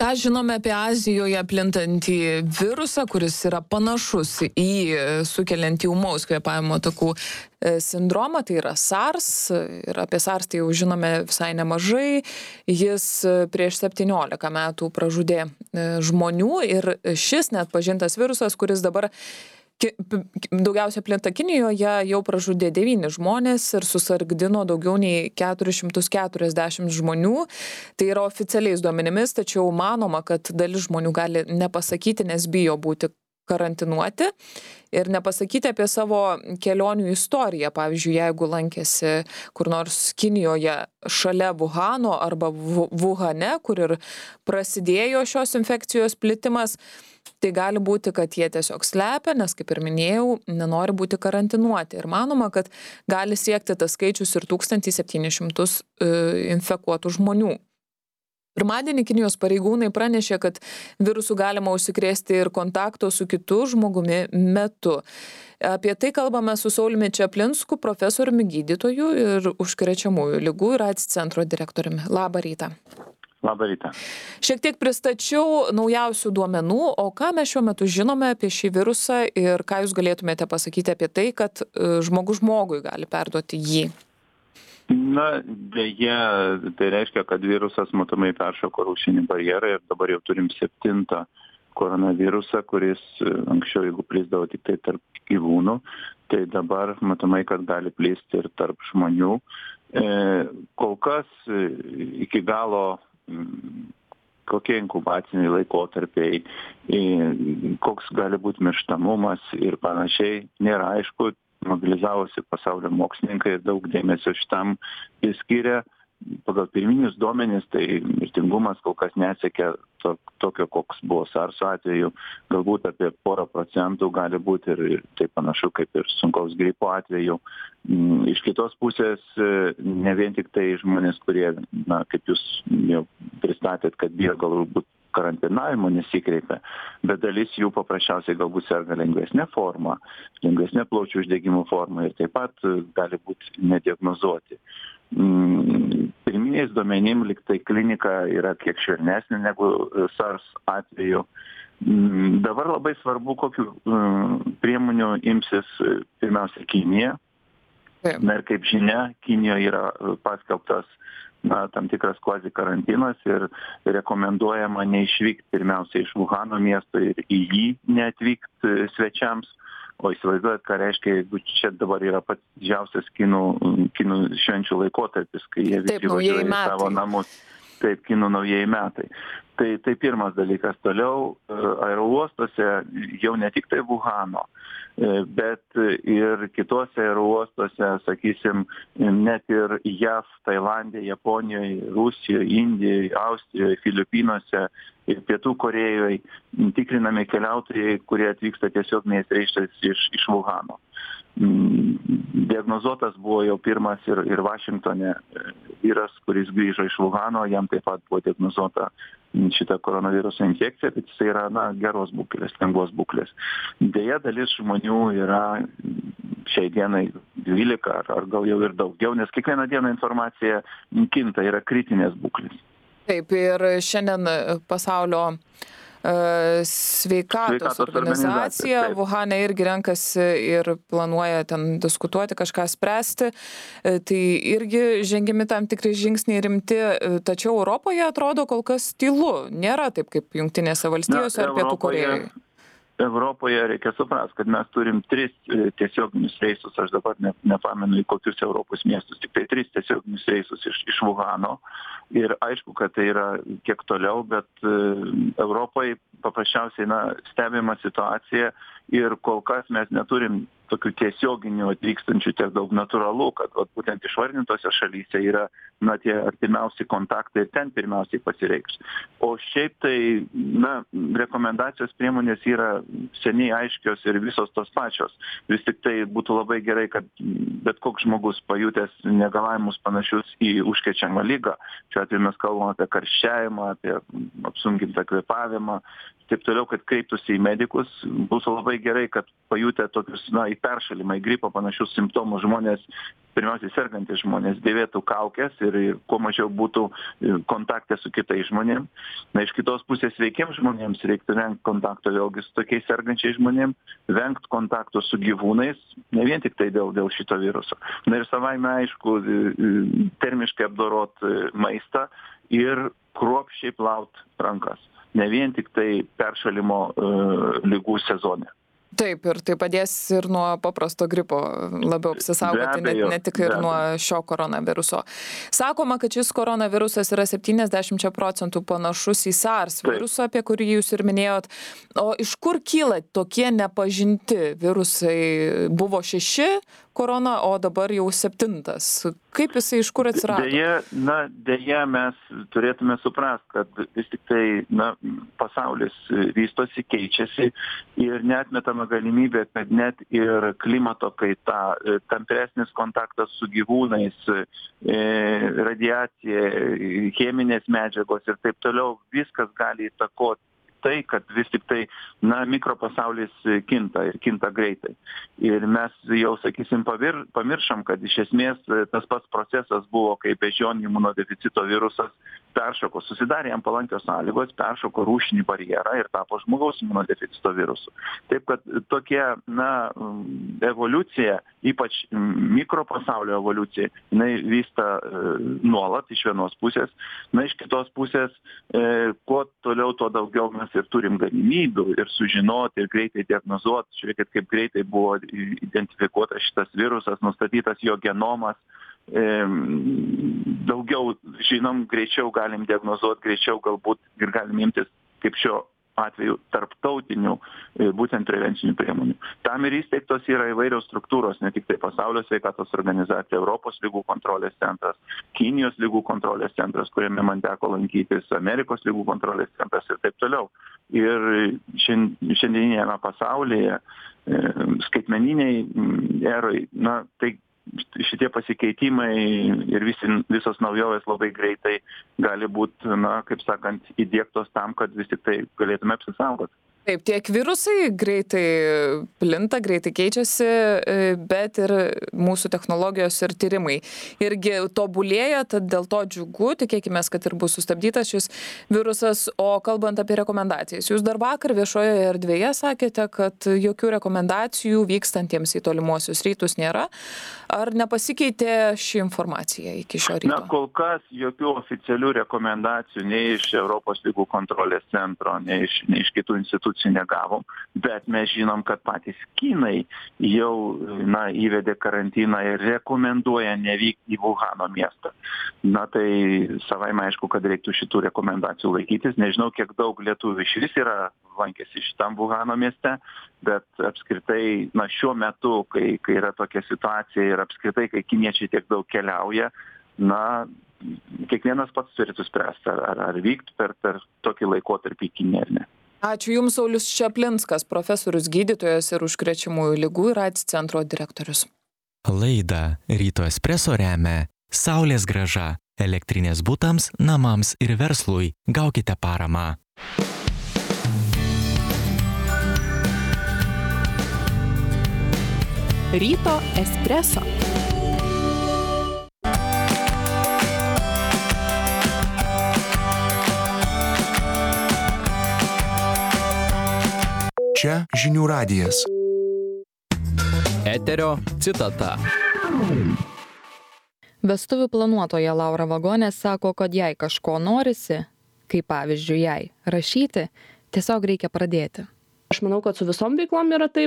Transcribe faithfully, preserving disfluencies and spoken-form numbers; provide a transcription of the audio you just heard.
Ką žinome apie Azijoje plintantį virusą, kuris yra panašus į sukeliantį ūmaus kvėpavimo takų sindromą, tai yra SARS. Ir apie SARS tai jau žinome visai nemažai. Jis prieš septyniolika metų pražudė žmonių ir šis net pažintas virusas, kuris dabar daugiausia plinta Kinijoje, jau pražudė devynis žmonės ir susargdino daugiau nei keturis šimtus keturiasdešimt žmonių. Tai yra oficialiais duomenimis, tačiau manoma, kad dalis žmonių gali nepasakyti, nes bijo būti karantinuoti ir nepasakyti apie savo kelionių istoriją. Pavyzdžiui, jeigu lankėsi kur nors Kinijoje šalia Vuhano arba Vuhane, kur ir prasidėjo šios infekcijos plitimas, tai gali būti, kad jie tiesiog slepia, nes, kaip ir minėjau, nenori būti karantinuoti. Ir manoma, kad gali siekti tas skaičius ir tūkstantį septynis šimtus infekuotų žmonių. Pirmadienį Kinijos pareigūnai pranešė, kad virusų galima užsikrėsti ir kontakto su kitu žmogumi metu. Apie tai kalbame su Sauliumi Čaplinsku, profesoriumi gydytoju ir užkrečiamųjų ligų ir AIDS centro direktoriumi. Labą rytą. Labą rytą. Šiek tiek pristačiau naujausių duomenų, o ką mes šiuo metu žinome apie šį virusą ir ką jūs galėtumėte pasakyti apie tai, kad žmogus žmogui gali perduoti jį? Na, dėja, tai reiškia, kad virusas matomai peršoko rūšinį barjerą ir dabar jau turim septintą koronavirusą, kuris anksčiau, jeigu plisdavo tik tai tarp gyvūnų, tai dabar matomai, kad gali plisti ir tarp žmonių. E, kol kas iki galo kokie inkubaciniai laikotarpiai, koks gali būti mirštamumas ir panašiai, nėra aišku. Mobilizavosi pasaulio mokslininkai ir daug dėmesio šitam skiria. Pagal pirminius duomenis, tai mirtingumas kol kas nesiekia to, tokio, koks buvo SARS atveju. Galbūt apie porą procentų gali būti ir, ir tai panašu kaip ir sunkaus gripo atveju. Iš kitos pusės, ne vien tik tai žmonės, kurie, na, kaip jūs jau pristatėt, kad bijo galbūt karantinavimo nesikreipia, bet dalis jų paprasčiausiai galbūt serga lengvesnė forma, lengvesnė plaučių uždegimo forma ir taip pat gali būti nediagnozuoti. Pirminiais duomenim liktai klinika yra kiek švelnesnė negu SARS atveju. Dabar labai svarbu, kokiu priemonių imsis pirmiausia Kinija. Na ir kaip žinia, Kinijoje yra paskelbtas na, tam tikras kvazi karantinas ir rekomenduojama neišvykti pirmiausia iš Vuhano miesto ir į jį neatvykti svečiams. O įsivaizduojat, ką reiškia, jeigu čia dabar yra pats didžiausias kinų, kinų švenčių laikotarpis, kai jie visi važiuoja į savo namus. Taip, kinų naujieji metai. Tai, tai pirmas dalykas. Toliau aerouostuose jau ne tik tai Vuhano, bet ir kitose aerouostuose, sakysim, net ir JAV, Tailandė, Japonijoje, Rusijoje, Indijoje, Austrijoje, Filipinuose ir Pietų Korėjoje tikrinami keliautojai, kurie atvyksta tiesioginiais reisais iš, iš Vuhano. Diagnozuotas buvo jau pirmas ir, ir Vašingtone vyras, kuris grįžo iš Vuhano, jam taip pat buvo diagnozuota šitą koronaviruso infekciją, bet jis yra na, geros būklės, lengvos būklės. Deja, dalis žmonių yra šiai dienai dvylika ar, ar gal jau ir daugiau, nes kiekvieną dieną informacija kinta, yra kritinės būklės. Taip, ir šiandien pasaulio Sveikatos, Sveikatos organizacija Vuhane irgi renkasi ir planuoja ten diskutuoti, kažką spręsti. Tai irgi žengiami tam tikrai žingsniai rimti, tačiau Europoje atrodo kol kas tylu. Nėra taip kaip Jungtinėse valstijose Na, ar Pietų Korėjoje. Europoje reikia suprasti, kad mes turim tris tiesioginius reisus, aš dabar ne, nepamenu į kokius Europos miestus, tik tai tris tiesioginius reisus iš, iš Vuhano. Ir aišku, kad tai yra kiek toliau, bet Europai paprasčiausiai na, stebima situacija ir kol kas mes neturim tokių tiesioginių atvykstančių tiek daug natūralu, kad vat, būtent išvardintose šalyse yra na, tie artimiausi kontaktai ir ten pirmiausiai pasireikš. O šiaip tai na, rekomendacijos priemonės yra seniai aiškios ir visos tos pačios. Vis tik tai būtų labai gerai, kad bet koks žmogus pajutęs negalavimus panašius į užkrečiamą ligą, šiuo atveju mes kalbame apie karščiavimą, apie apsunkintą kvėpavimą, taip toliau, kad kreiptųsi į medikus. Būtų labai gerai, kad pajutę tokius na, peršalimą, į gripo panašius simptomus žmonės, pirmiausiai sergantys žmonės, dėvėtų kaukės ir, ir kuo mažiau būtų kontakte su kitais žmonėms. Na, iš kitos pusės sveikiems žmonėms reiktų vengti kontakto vėlgi su tokiais sergančiais žmonėms, vengti kontakto su gyvūnais, ne vien tik tai dėl, dėl šito viruso. Na ir savaime aišku, termiškai apdorot maistą ir kruopščiai plaut rankas. Ne vien tik tai peršalimo uh, lygų sezone. Taip, ir tai padės ir nuo paprasto gripo labiau apsisaugoti, ne, ne tik ir nuo šio koronaviruso. Sakoma, kad šis koronavirusas yra septyniasdešimt procentų panašus į SARS virusą, apie kurį jūs ir minėjot. O iš kur kyla tokie nepažinti virusai? Buvo šeši korona, o dabar jau septintas. Kaip jisai iš kur atsirado? Deja, na, deja mes turėtume suprast, kad vis tik tai, na, pasaulis vystosi, keičiasi ir neatmetama galimybė, kad net ir klimato kaita, tampresnis kontaktas su gyvūnais, radiacija, cheminės medžiagos ir taip toliau, viskas gali įtakoti tai, kad vis tik tai, na, mikropasaulis kinta ir kinta greitai. Ir mes jau, sakysim, pavir, pamiršam, kad iš esmės tas pats procesas buvo, kai beždžionių imunodeficito virusas peršoko, susidarė jam palankios sąlygos, peršoko rūšinį barjerą ir tapo žmogaus imunodeficito virusu. Taip, kad tokia, na, evoliucija, ypač mikropasaulio evoliucija, jinai vysta e, nuolat iš vienos pusės, na, iš kitos pusės, e, kuo toliau, tuo daugiau mes ir turim galimybių ir sužinoti, ir greitai diagnozuoti. Žiūrėkit, kaip greitai buvo identifikuotas šitas virusas, nustatytas jo genomas. E, daugiau žinom, greičiau galim diagnozuoti, greičiau galbūt ir galim imtis, kaip šio atveju, tarptautinių būtent prevencinių priemonių. Tam ir įsteigtos yra įvairios struktūros, ne tik tai Pasaulio sveikatos organizacija, Europos lygų kontrolės centras, Kinijos lygų kontrolės centras, kuriame man teko lankytis, Amerikos lygų kontrolės centras ir taip toliau. Ir šiandieninėme pasaulyje, skaitmeniniai erai, na, tai šitie pasikeitimai ir visi, visos naujovės labai greitai gali būti, na, kaip sakant, įdiegtos tam, kad vis tik tai galėtume apsisaugoti. Taip, tiek virusai greitai plinta, greitai keičiasi, bet ir mūsų technologijos ir tyrimai irgi tobulėja, tad dėl to džiugu, tikėkime, kad ir bus sustabdytas šis virusas. O kalbant apie rekomendacijas, jūs dar vakar viešoje erdvėje sakėte, kad jokių rekomendacijų vykstantiems į tolimuosius rytus nėra. Ar nepasikeitė ši informacija iki šio ryto? Na, kol kas jokių oficialių rekomendacijų nei iš Europos lygų kontrolės centro, nei iš, nei iš kitų institucijų negavom, bet mes žinom, kad patys kinai jau, na, įvedė karantiną ir rekomenduoja nevykti į Vuhano miestą. Na, tai savaime aišku, kad reiktų šitų rekomendacijų laikytis. Nežinau, kiek daug lietuvių iš vis yra lankėsi šitam Vuhano mieste, bet apskritai, na, šiuo metu, kai, kai yra tokia situacija ir apskritai, kai kiniečiai tiek daug keliauja, na, kiekvienas pats turėtų spręsti, ar, ar, ar vykti per, per tokį laikotarpį Kiniją ar ne. Ačiū Jums, Saulius Čaplinskas, profesorius gydytojas ir užkrečiamųjų ligų ir AIDS centro direktorius. Laidą Ryto espreso remia Saulės grąža. Elektrinės butams, namams ir verslui. Gaukite paramą. Ryto espreso. Čia žinių radijas. Eterio citata. Vestuvių planuotoja Laura Vagonė sako, kad jei kažko norisi, kaip pavyzdžiui jai rašyti, tiesiog reikia pradėti. Aš manau, kad su visom veiklom yra taip.